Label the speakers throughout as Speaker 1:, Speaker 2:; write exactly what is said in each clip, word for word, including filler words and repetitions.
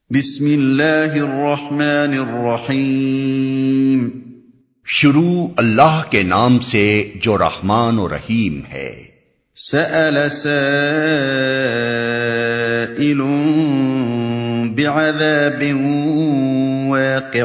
Speaker 1: بسم اللہ الرحمن الرحیم۔
Speaker 2: شروع اللہ کے نام سے جو رحمان و رحیم ہے۔
Speaker 1: سأل سائل بعذاب واقع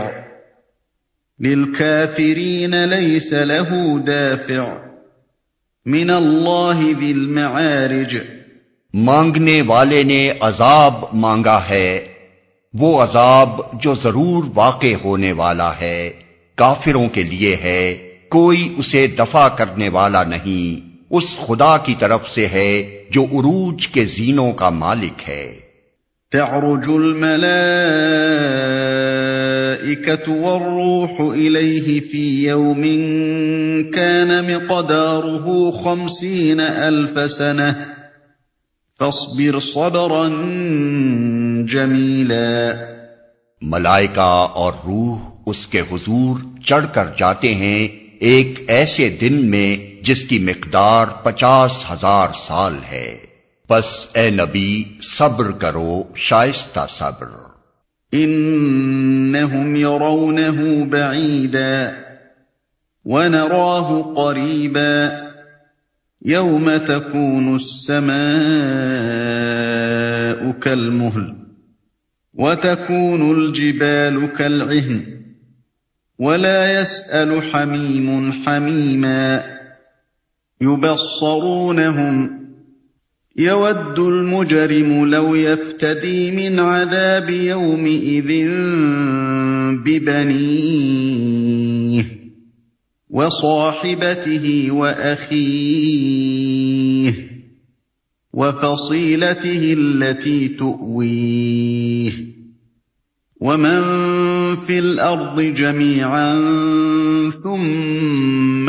Speaker 1: للكافرین لیس له دافع من اللہ ذی المعارج۔
Speaker 2: مانگنے والے نے عذاب مانگا ہے، وہ عذاب جو ضرور واقع ہونے والا ہے، کافروں کے لیے ہے، کوئی اسے دفع کرنے والا نہیں، اس خدا کی طرف سے ہے جو عروج کے زینوں کا مالک ہے۔
Speaker 1: تعرج الملائکۃ والروح الیہ فی یوم کان مقدارہ خمسین الف سنہ فاصبر صبرا جمیلا۔
Speaker 2: ملائکہ اور روح اس کے حضور چڑھ کر جاتے ہیں ایک ایسے دن میں جس کی مقدار پچاس ہزار سال ہے، پس اے نبی صبر کرو شائستہ صبر۔
Speaker 1: انہم یرونہ بعیدا ونراہ قریبا یوم تکون السماء کالمہل وتكون الجبال كالعهن ولا يسأل حميم حميما يبصرونهم يود المجرم لو يفتدي من عذاب يومئذ ببنيه وصاحبته وأخيه وفصيلته التي تؤويه ومن في الأرض جميعا ثم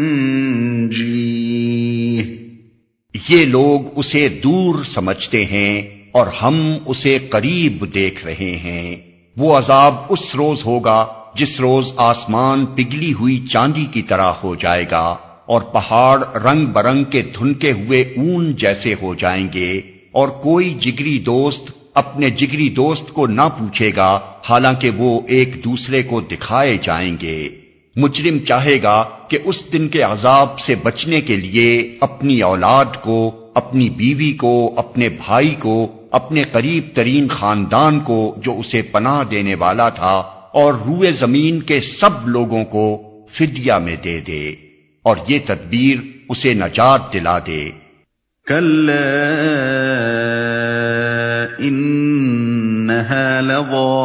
Speaker 1: ينجيه۔
Speaker 2: یہ لوگ اسے دور سمجھتے ہیں اور ہم اسے قریب دیکھ رہے ہیں۔ وہ عذاب اس روز ہوگا جس روز آسمان پگھلی ہوئی چاندی کی طرح ہو جائے گا اور پہاڑ رنگ برنگ کے دھنکے ہوئے اون جیسے ہو جائیں گے، اور کوئی جگری دوست اپنے جگری دوست کو نہ پوچھے گا حالانکہ وہ ایک دوسرے کو دکھائے جائیں گے۔ مجرم چاہے گا کہ اس دن کے عذاب سے بچنے کے لیے اپنی اولاد کو، اپنی بیوی کو، اپنے بھائی کو، اپنے قریب ترین خاندان کو جو اسے پناہ دینے والا تھا، اور روئے زمین کے سب لوگوں کو فدیہ میں دے دے، اور یہ تدبیر اسے نجات دلا دے۔
Speaker 1: کلا انہا لظی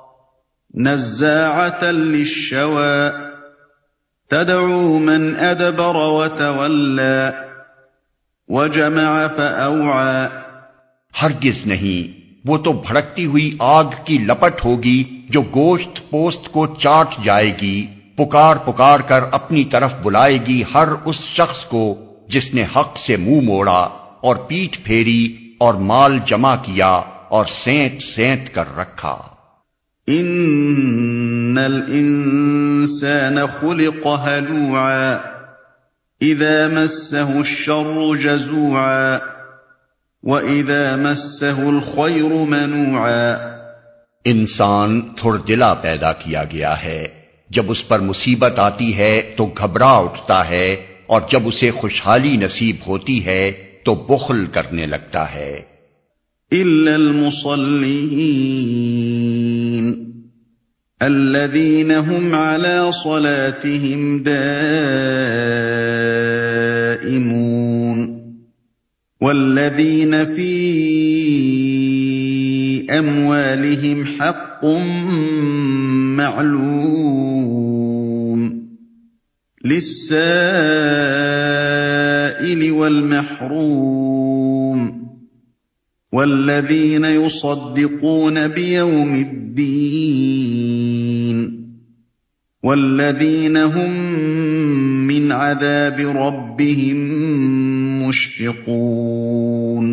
Speaker 1: نزاعۃ للشوی تدعو من ادبر وتولی وجمع فاوعی۔
Speaker 2: ہرگز نہیں، وہ تو بھڑکتی ہوئی آگ کی لپٹ ہوگی جو گوشت پوست کو چاٹ جائے گی، پکار پکار کر اپنی طرف بلائے گی ہر اس شخص کو جس نے حق سے منہ موڑا اور پیٹھ پھیری اور مال جمع کیا اور سینت سینت کر رکھا۔
Speaker 1: ان الانسان خلق ہلوعا اذا مسه الشر جزوعا واذا مسه الخير منوعا۔
Speaker 2: انسان تھوڑ دلا پیدا کیا گیا ہے، جب اس پر مصیبت آتی ہے تو گھبرا اٹھتا ہے، اور جب اسے خوشحالی نصیب ہوتی ہے تو بخل کرنے لگتا ہے۔
Speaker 1: الا المصلین الذین هم علی صلاتهم دائمون والذین فی اموالهم حق معلوم للسائل والمحروم والذین یصدقون بیوم الدین والذین هم من عذاب ربهم مشفقون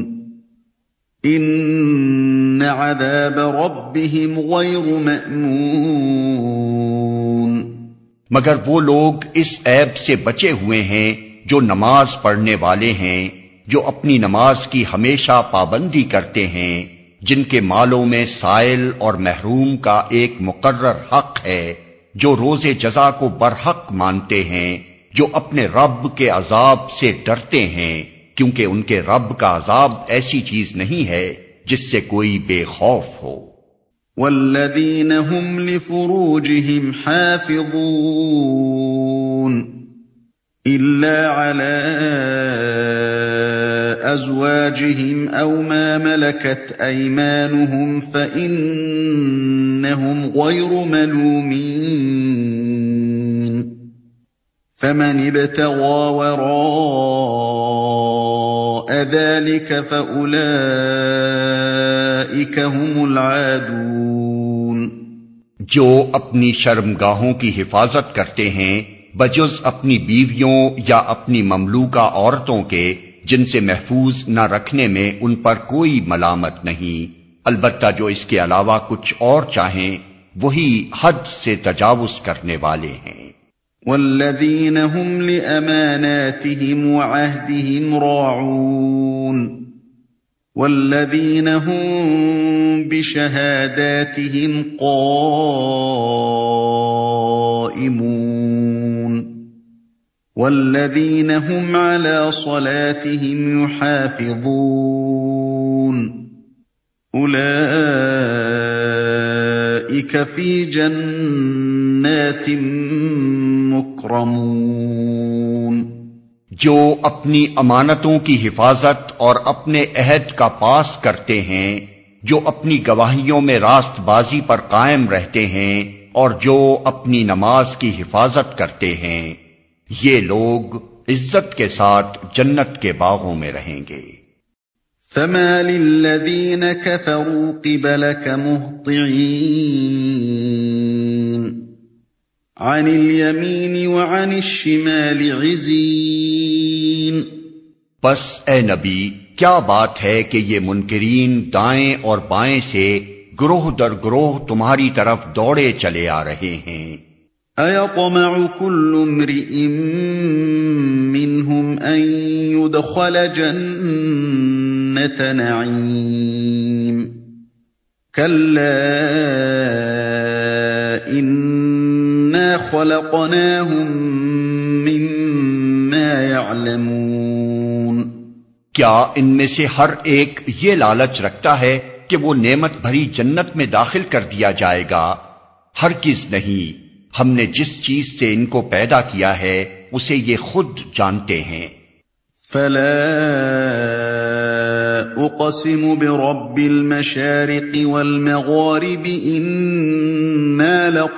Speaker 1: ان عذاب ربهم غیر مأمون۔
Speaker 2: مگر وہ لوگ اس عیب سے بچے ہوئے ہیں جو نماز پڑھنے والے ہیں، جو اپنی نماز کی ہمیشہ پابندی کرتے ہیں، جن کے مالوں میں سائل اور محروم کا ایک مقرر حق ہے، جو روز جزا کو برحق مانتے ہیں، جو اپنے رب کے عذاب سے ڈرتے ہیں، کیونکہ ان کے رب کا عذاب ایسی چیز نہیں ہے جس سے کوئی بے خوف ہو۔
Speaker 1: والذین هم لفروجهم حافظون إلا على أزواجهم أو ما ملكت أيمانهم فإنهم غير ملومين فمن ابتغى وراء ذلك فأولئك هم العادون۔
Speaker 2: جو اپنی شرمگاہوں کی حفاظت کرتے ہیں بجز اپنی بیویوں یا اپنی مملوکہ عورتوں کے، جن سے محفوظ نہ رکھنے میں ان پر کوئی ملامت نہیں، البتہ جو اس کے علاوہ کچھ اور چاہیں وہی حد سے تجاوز کرنے والے ہیں۔
Speaker 1: والذین هم لأماناتهم وعهدهم راعون والذین هم بشهاداتهم قائمون والذین هم على صلاتهم يحافظون اولئک فی جنات مکرمون۔
Speaker 2: جو اپنی امانتوں کی حفاظت اور اپنے عہد کا پاس کرتے ہیں، جو اپنی گواہیوں میں راست بازی پر قائم رہتے ہیں، اور جو اپنی نماز کی حفاظت کرتے ہیں، یہ لوگ عزت کے ساتھ جنت کے باغوں میں رہیں گے۔
Speaker 1: فما للذین کفروا قبلک مہطعین عن الیمین وعن الشمال عزین۔
Speaker 2: پس اے نبی، کیا بات ہے کہ یہ منکرین دائیں اور بائیں سے گروہ در گروہ تمہاری طرف دوڑے چلے آ رہے ہیں۔
Speaker 1: أَيَطْمَعُ كُلُّ امْرِئٍ مِّنْهُمْ أَن يُدْخَلَ جَنَّةَ نَعِيمٍ كَلَّا إِنَّا خَلَقْنَاهُم مِّمَّا يَعْلَمُونَ۔
Speaker 2: کیا ان میں سے ہر ایک یہ لالچ رکھتا ہے کہ وہ نعمت بھری جنت میں داخل کر دیا جائے گا؟ ہرگز نہیں، ہم نے جس چیز سے ان کو پیدا کیا ہے اسے یہ خود جانتے ہیں۔
Speaker 1: فلا اقسم برب المشارق والمغارب انا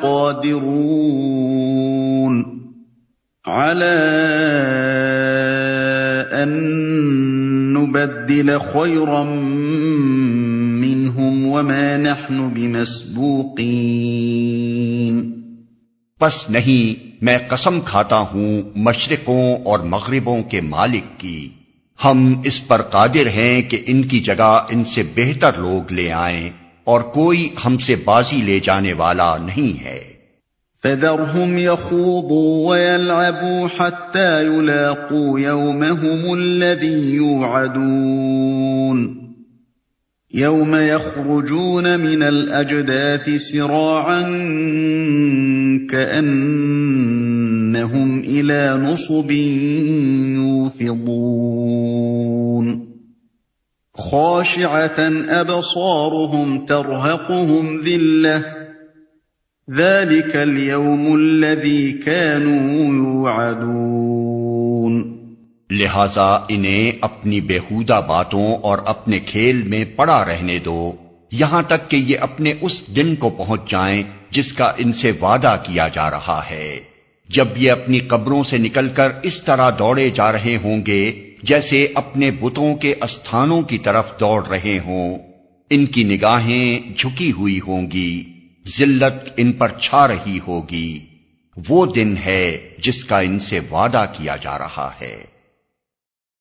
Speaker 1: لقادرون على ان نبدل خيرا منهم وما نحن بمسبوقين۔
Speaker 2: پس نہیں، میں قسم کھاتا ہوں مشرقوں اور مغربوں کے مالک کی، ہم اس پر قادر ہیں کہ ان کی جگہ ان سے بہتر لوگ لے آئیں، اور کوئی ہم سے بازی لے جانے والا نہیں ہے۔
Speaker 1: فَذَرْهُمْ يَخُوضُوا وَيَلْعَبُوا حَتَّى يُلَاقُوا يَوْمَهُمُ الَّذِي يُوعَدُونَ يَوْمَ يَخْرُجُونَ مِنَ الْأَجْدَاثِ سِرَاعًا كَأَنَّهُمْ إِلَى نُصُبٍ يُوفِضُونَ خَاشِعَةً أَبْصَارُهُمْ تَرْهَقُهُمْ ذِلَّةٌ ذَلِكَ الْيَوْمُ الَّذِي كَانُوا يُوعَدُونَ۔
Speaker 2: لہذا انہیں اپنی بیہودہ باتوں اور اپنے کھیل میں پڑا رہنے دو، یہاں تک کہ یہ اپنے اس دن کو پہنچ جائیں جس کا ان سے وعدہ کیا جا رہا ہے، جب یہ اپنی قبروں سے نکل کر اس طرح دوڑے جا رہے ہوں گے جیسے اپنے بتوں کے استھانوں کی طرف دوڑ رہے ہوں۔ ان کی نگاہیں جھکی ہوئی ہوں گی، ذلت ان پر چھا رہی ہوگی۔ وہ دن ہے جس کا ان سے وعدہ کیا جا رہا ہے۔